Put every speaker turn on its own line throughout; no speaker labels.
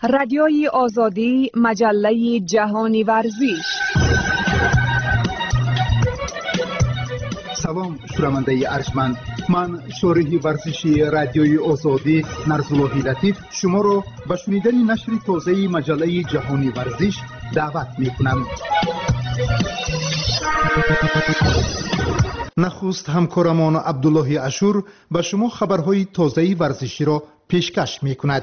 رادیوی آزادی، مجله جهانی ورزش.
سلام شنونده ارجمند، من شارح ورزشی رادیوی آزادی نرزاللهی لطیف شما را به شنیدن نشر تازه مجله جهانی ورزش دعوت می‌کنم. نخست همکارمان عبدالله اشور به شما خبرهای تازه ورزشی را پیشکش می‌کند.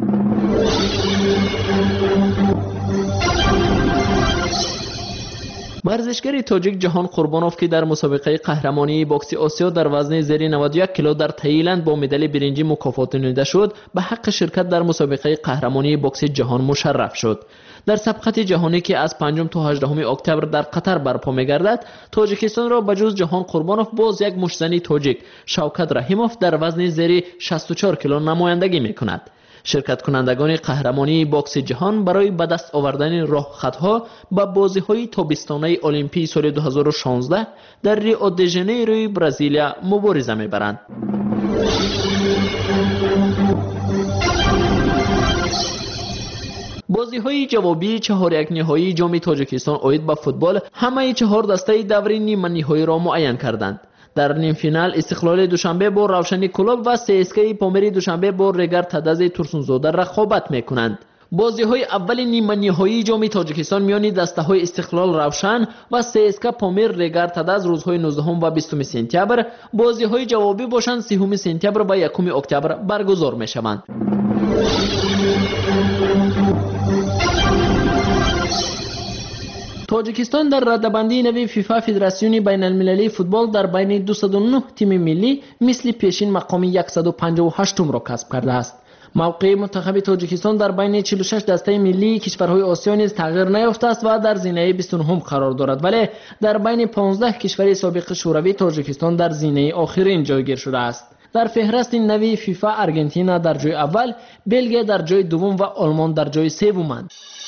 ورزشگر تاجیک جهان قربانوف که در مسابقه قهرمانی بوکس آسیا در وزن زیر 91 کیلو در تایلند با مدال برنجی مکافاتانیده شد، به حق شرکت در مسابقه قهرمانی بوکس جهان مشرف شد. در سبقت جهانی که از 5 تا 18 اکتبر در قطر برپا می‌گردد، تاجیکستان را بجز جهان قربانوف باز یک مشتزنی تاجیک شوکت رحیموف در وزن زیر 64 کیلو نمایندگی می‌کند. شرکت کنندگان قهرمانی بوکس جهان برای به دست آوردن راهخطها به بازی‌های تابستانه المپیک سال 2016 در ریو د ژانیروی برزیلیا مبارزه می‌برند. بازی‌های جوابی 4-1 نهایی جام تاجیکستان اوید به فوتبال همه 4 دسته دور نیمه نهایی را معین کردند. در نیم فینال استقلال دوشنبه با روشنی کلوب و CSKA پامیر دوشنبه با رگر تدز ترسونزاده رقابت میکنند. بازی‌های اول نیمه نهایی جام تاجیکستان میان دسته‌های استقلال روشن و CSKA پامیر رگر تدز روزهای 19 و 20 سپتامبر، بازی‌های جوابی باشند 30 سپتامبر و 1 اکتبر برگزار میشوند. تاجیکستان در رده‌بندی نوی فیفا فدراسیون بین المللی فوتبال در بین 209 تیم ملی مثل پیشین مقام 158 را کسب کرده است. موقع منتخب تاجیکستان در بین 46 دسته ملی کشورهای آسیا نیز تغییر نیافته است و در زینه 29 قرار دارد، ولی در بین 15 کشور سابق شوروی تاجیکستان در زینه آخرین جایگیر شده است. در فهرست نوی فیفا آرژانتین در جای اول، بلژیم در جای دوم و آلمان در جای سومند.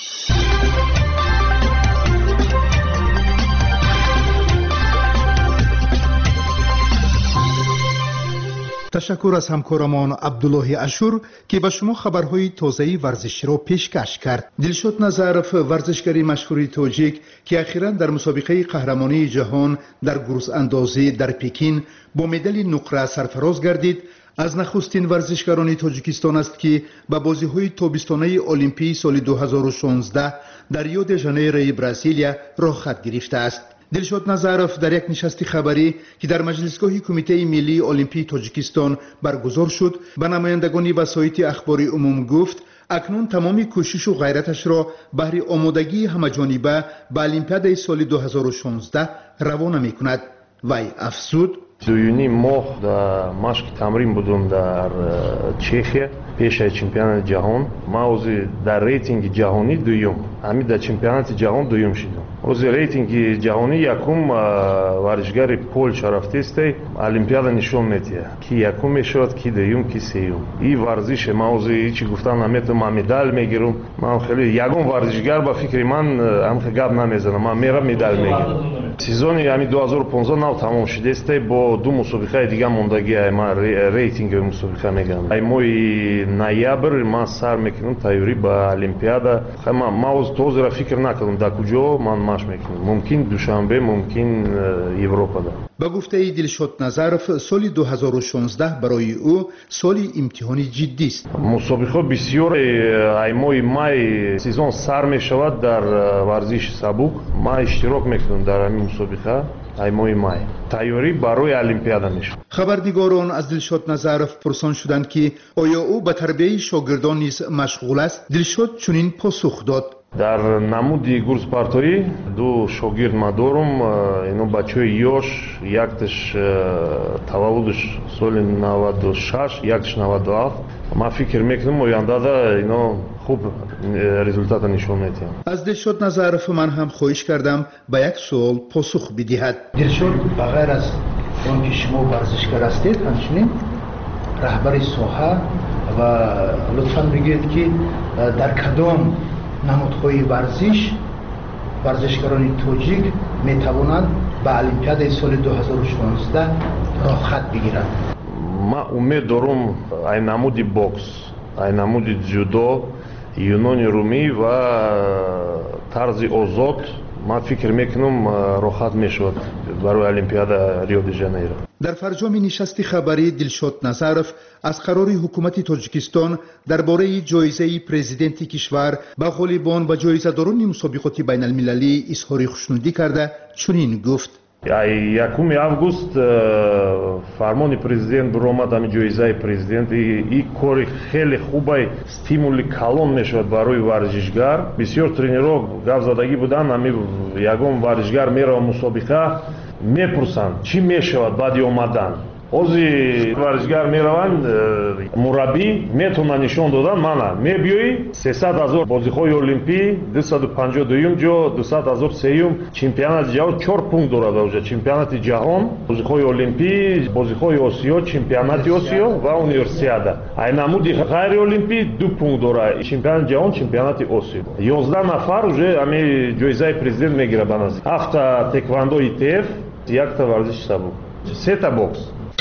تشکر از همکارمان عبدالله اشور که به شما خبرهای تازه ورزشی را پیشکش کرد. دلشاد نظرف ورزشگری مشهور تاجیک که اخیراً در مسابقه قهرمانی جهان در گروس اندازی در پکین با مدال نقره سرفراز گردید، از نخستین ورزشگران تاجیکستان است که به بازی‌های تابستانه المپیک سال 2016 در ریو د ژانیروی برزیلیا راه خط گرفته است. دلشاد نظرف در یک نشست خبری که در مجلسگاه کمیته ملی المپیک تاجیکستان برگزار شد به نمایندگان وسایط اخباری عموم گفت اکنون تمام کوشش و غیرتش را بهر آمادگی همه‌جانبه به المپیاد سال 2016 روانه می‌کند. وی افزود:
دویونی ماه در مشق تمرین بودم در چخیه پیش از چمپیونات جهان. ما از در ریتینگ جهانی دویم، همین در چمپیونات جهان دویم شدم. از ریتینگ جهانی یکم ورزشگر پولش رفته است، المپیاد نشون میده کی یکم میشود، کی دویم، کی سوم. این ورزش ما از هیچ گفتن نمیتونم مدال میگیرم. من خیلی یگان ورزشگر با فکر من هم گپ نمیزنم، من میرم مدال میگیرم. سیزن یعنی 2015 نو تمام شده است، با دو مسابقه دیگه موندگی ما ریتینگ مسابقه میگم. ای مای نوامبر ما سر میکنم تیاری با المپیاد. ما از توز را فکر نکردم در کجا من ماش میکنم. ممکن دوشنبه، ممکن اروپا ده.
با گفته دلشاد نظرف سال 2016 برای او سال امتحانی جدی است.
مسابقه بسیار ای مای سیزن سر میشود در ورزش سبک. ما اشتراک میکنم در این مسابقه ای مای تیاری برای المپیاد میشه.
خبرنگاران از دلشاد نظرف پرسان شدند که آیا او به تربیت شاگردان نیز مشغول است. دلشاد چنین پاسخ داد:
در نمودی گورس پارتایی دو شاگرد ما دارم. اینو بچه یوش، یکتش تولدش سال 96، یکتش 97. ما فکر میکنم آینده ده اینو خوب رزولتات نشون میده.
از دلشاد نظرف من هم خواهش کردم به یک سوال پاسخ بدهد. دلشاد، بغیر از اون که شما ورزشگر هستید، همچنین رهبر ساحه و لطفاً بگید که در کدام نمودهای ورزشگران تاجیک میتوانند به المپیاد سال 2016 راه خط بگیرند؟
ما امید دارم ای نمودی بوکس، ای نمودی جودو юнони румӣ ва тарзи озод ман фикр мекунам роҳат мешавад барои олимпиада рио де жанейро.
дар фарҷоми нишасти хабарӣ Дилшод Назаров аз қарори ҳукумати Тоҷикистон дар бораи ҷоизаи президенти кишвар ба ғолибон ва ҷоизадорони мусобиқоти байналмилалӣ изҳори хушнудӣ карда чунин гуфт:
1 август фармони президент биромад ҳами ҷоизаи президент и кори хеле хубай стимули калон мешавад барои варзишгар. бисёр тренерҳо гап задагӣ буданд, ҳами ягон варзишгар мерава мусобиқа мепурсанд чӣ мешавад баъди омадан. ҳозир варзишгар мераванд, мураббӣ метавонад нишон додан, мана мебиёӣ 300 000 бозиҳои олимпӣ, 252 ҷо, 200 000 сеюм, чемпионати ҷаҳон 4 пункт дорад, уже чемпионати ҷаҳон, бозиҳои олимпӣ, бозиҳои осиё, чемпионати осиё ва универсиада. ай намуди ғайри олимпӣ 2 пункт дорад, чемпионати ҷаҳон, чемпионати осиё. 11 нафар уже ами ҷоизаи президент мегирад ба назди. 7 теквондо ИТФ, 1 варзиши сабук, 3 бокс.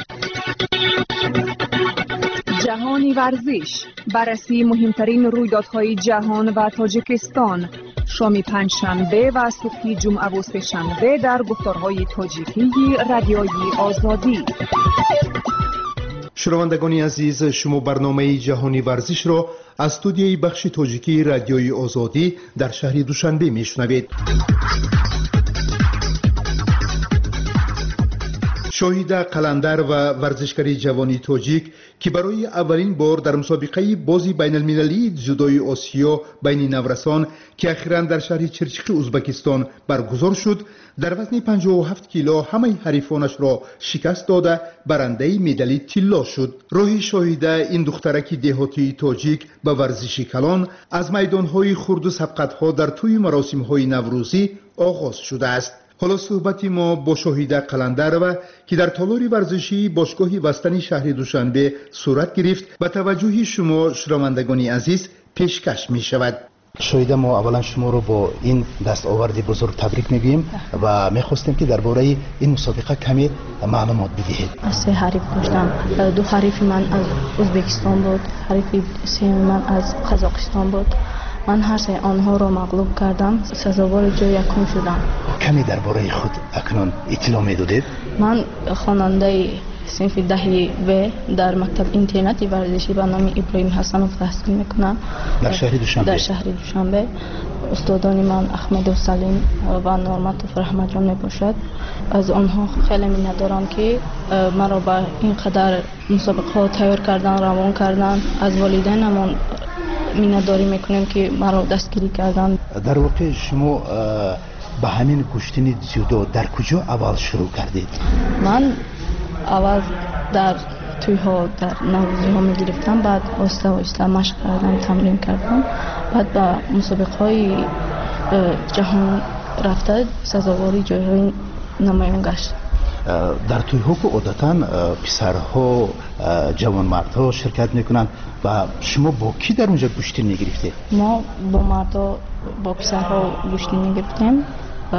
جهانی ورزش، بررسی مهمترین رویدادهای جهان و تاجیکستان، شام پنجشنبه و صبح جمعه و سه‌شنبه در گفتارهای تاجیکی رادیویی آزادی.
شنوندگان عزیز، شما برنامه جهانی ورزش را از استودیوی بخش تاجیکی رادیویی آزادی در شهر دوشنبه میشنوید. شاهید قلندر و ورزشکاری جوانی تاجیک که برای اولین بار در مسابقه بازی بین المللی جودوی آسیا بین نورسان که اخیراً در شهر چرچیق ازبکستان برگزار شد، در وزن 57 کیلو همه حریفانش را شکست داده برنده مدال طلا شد. راه شاهید این دخترک دهاتی تاجیک به ورزش کلان از میدانهای خرد و سبقت‌ها در طی مراسم‌های نوروزی آغاز شده است. حالا صحبتی ما با شاهید قلندر و که در تالار ورزشی باشگاه وستن شهر دوشنبه صورت گرفت و توجه شما شنوندگان عزیز پیشکش می شود. شاهید، ما اولا شما رو با این دستاورد بزرگ تبریک میگیم و میخواستیم که درباره این مسابقه کمی معلومات بدهید.
سه حریف داشتم، 2 حریف من از ازبکستان بود، حریف سوم من از قزاقستان بود. من هر سه آنها را مغلوب کردم، سزاوار جای یکم شدم. کمی درباره خود اکنون اطلاع میدادید؟ من خواننده صنف 10 و در مکتب اینترنتی ورزشی به نام ابراهیم حسنوف تحصیل میکنم در شهر دوشنبه. در شهر دوشنبه استادان من احمد و سلیم و نورمت و رحمت جان میباشد. از آنها خیلی منت دارم که مرا به این قدر مسابقه ها تیار کردن، روان کردن. از والدینم منتداری میکنیم که مرا دستگیری کردن. در واقع شما به همین کشتن جودو در کجا اول شروع کردید؟ من اول در تویها در نوروزی ها میگرفتم، بعد آسته آسته مشق کردم، تمرین کردم، بعد به مسابقه های جهان رفته سزاواری جایهای نمایان گشت. در تویها که عادتا پسرها، جوانمردها شرکت میکنند و شما با کی در اونجا گشتی میگرفتید؟ ما با مردا، با پسرها گشتی میگرفتیم و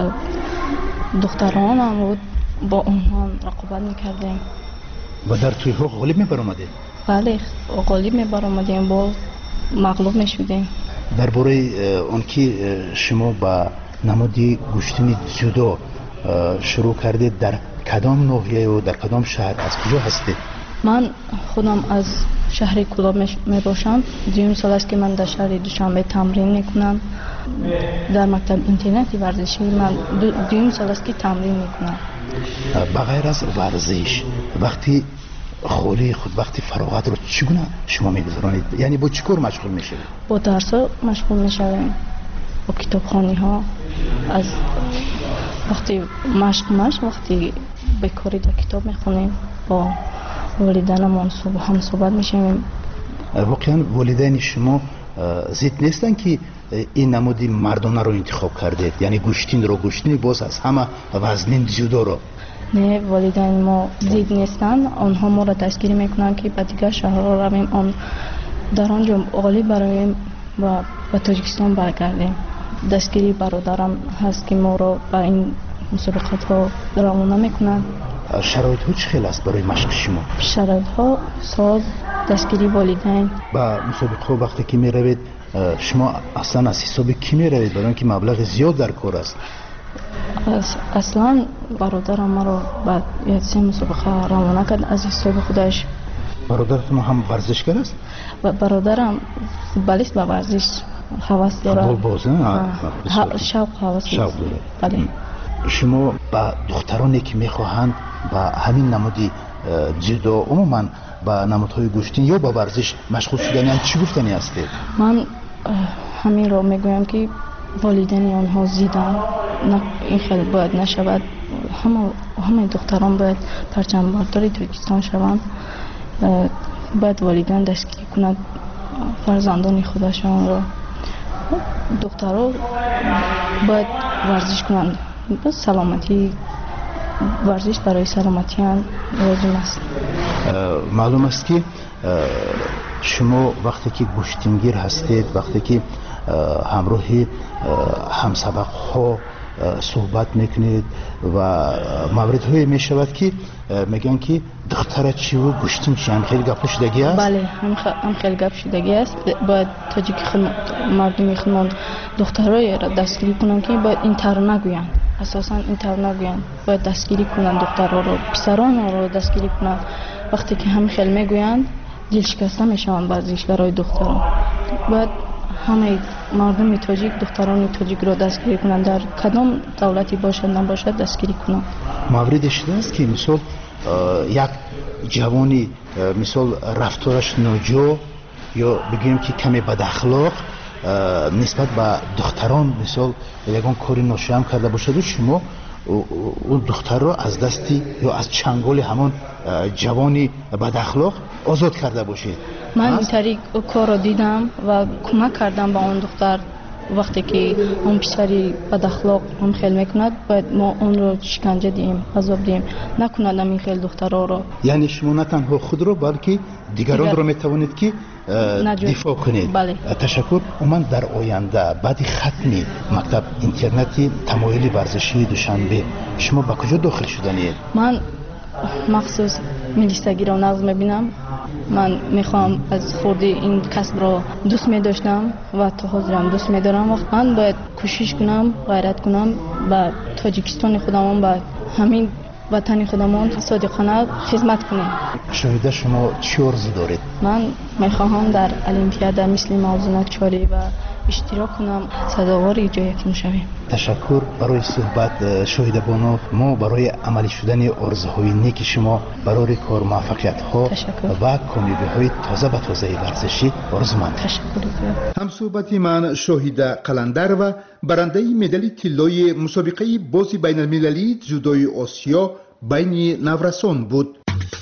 دختران هم با اونها رقابت میکردیم. و در تویها غالب میبرآمدید؟ بله، غالب میبرآمدیم، با مغلوب میشدیم. درباره اون که شما با نمادی گشتن جودو شروع کردید، در کدام ناحیه و در کدام شهر، از کجا هستید؟ من خودم از شهر کلاب میباشم. 2 سال است که من در شهر دوشنبه تمرین میکنم. در مکتب اینترنتی ورزشی من 2 سال است که تمرین میکنم. بغیر از ورزش، وقتی خالی خود، وقتی فراغت رو چگونه شما میگذرانید؟ یعنی با چیکار مشغول میشید؟ با درس مشغول میشویم، با کتابخوانی ها. از وقتی مشق وقتی بکاری در کتاب میخونیم، با والدینمون هم صحبت میشیم. واقعا والدین شما ضد نیستن که این نمودی مردانه رو انتخاب کردید؟ یعنی گشتین باز از همه وزنین جودو رو؟ نه، والدین ما ضد نیستن. آنها ما را دستگیری میکنن که به دیگر شهرها رویم، در آنجا غالب برایم و به تاجیکستان برگردیم. دستگیری برادرم هست که ما را به این مسابقات ها روانه میکنن. شرایط ها چه خیلی است برای مشق شما؟ شرایط ها ساز، دستگیری والدین. با مسابقه ها وقتی که می روید
شما اصلا از حساب کی میروید برای اینکه مبلغ زیاد در کار است؟
اصلا برادرم مرا بعد یک سه مسابقه روانه کرد از حساب خودش.
برادرتون هم ورزشگر است؟
برادرم فوتبالیست با ورزش هوس داره.
فوتبال باز نه؟
شوق هوس
داره.
بله.
شما با دخترانی که میخواهند با همین نمودی جدو عموما با نمودهای گوشتین یا با ورزش مشغول شدن چی گفتنی هستید؟
من همین رو میگویم که والدین آنها زیدن این خیلی باید نشود. همه دختران باید پرچم بردار ترکستان شوند. باید والدین دستگیری کنند فرزندان خودشان را. دخترها باید ورزش کنند. سلامتی ورزش برای سلامتی هم لازم است.
معلوم است که شما وقتی که گوشتینگیر هستید، وقتی که همراه همسبق ها صحبت میکنید و مورد های میشود که میگن که دختره چی و گوشتین چی، هم خیلی گپ شدگی است؟
بله هم خیلی گپ شدگی است. باید تاجیک مردمی خودمان دخترای را دستگیری کنند که باید این طور نگویند. اساسا این طور نگویند. باید دستگیری کنند دخترها رو، پسران رو دستگیری کنند. وقتی که هم خیلی میگویند دل شکسته میشوند ورزشکارای دختران. باید همه مردم تاجیک دختران تاجیک رو دستگیری کنند، در کدام دولتی باشد نباشد دستگیری کنند.
موردی شده است که مثال یک جوانی مثال رفتارش ناجور یا بگیم که کمی بد اخلاق نسبت به دختران مثال یگان کاری ناشیام کرده باشد و شما اون دختر رو از دستی یا از چنگال همون جوانی بد اخلاق آزاد کرده باشید.
من این طریق کار رو دیدم و کمک کردم با اون دختر. وقتی که اون پسری بد اخلاق هم خیلی میکند باید ما اون رو شکنجه دیم، عذاب دیم، نکند این خیلی دخترها رو.
یعنی شما نه تنها خود رو بلکه دیگران رو میتوانید که دفاع کنید.
بله.
تشکر. من در آینده بعد ختم مکتب اینترنتی تمایل ورزشی دوشنبه شما با کجا داخل شدنید؟ من
مخصوص ملیستگی رو نقض میبینم. من میخوام از خودی این کسب رو دوست میداشتم و تا حاضرم دوست میدارم. وقت من باید کوشش کنم، غیرت کنم با تاجیکستان خودمون، با همین وطن خودمون صادقانه خدمت کنیم.
شاید شما چی آرزو دارید؟ من
میخواهم در المپیاد مثل موضوع چاری و اشتراک کنم، سزاوار جای یکم شویم.
تشکر برای صحبت شاهد بانو. ما برای عملی شدن آرزوهای نیک شما برای کار موفقیت ها و کامیابی های تازه و تازه ورزشی آرزومند.
تشکر.
هم صحبت من شاهد قلندر و برنده مدال طلای مسابقه بازی بین المللی جودوی آسیا بین نورسان بود.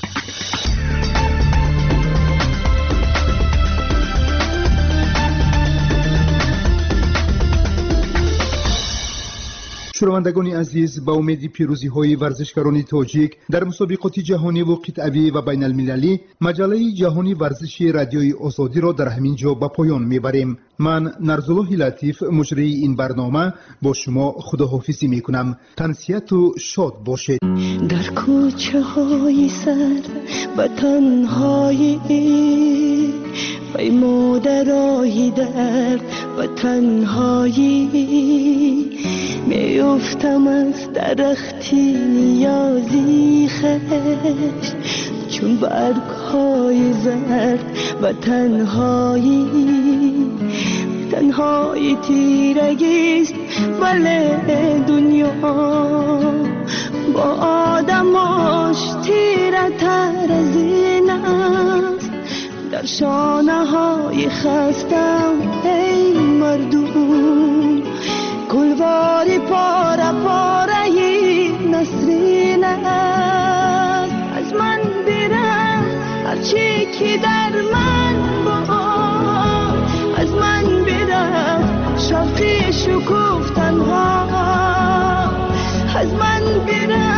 شنوندگان عزیز، با امید پیروزی های ورزشکاران تاجیک در مسابقات جهانی و قطعی و بین المللی، مجله جهانی ورزشی رادیوی آزادی را در همین جا به پایان میبریم. من نرزالله لطیف مجری این برنامه با شما خداحافظی میکنم. تنسیت و شاد باشید.
در کوچه های سر و تنهایی پیمودرایی درد و تنهایی میفتم از درختی نیازی خشت چون برگ های زرد و تنهایی تیرگیست ولی دنیا با آدماش تیره تر از این است. در شانه های خستم ای مردم گلواری پاره نسرین است. از من برم هرچی که در من بود، از من برم شوقی شکوفتن ها، از من برم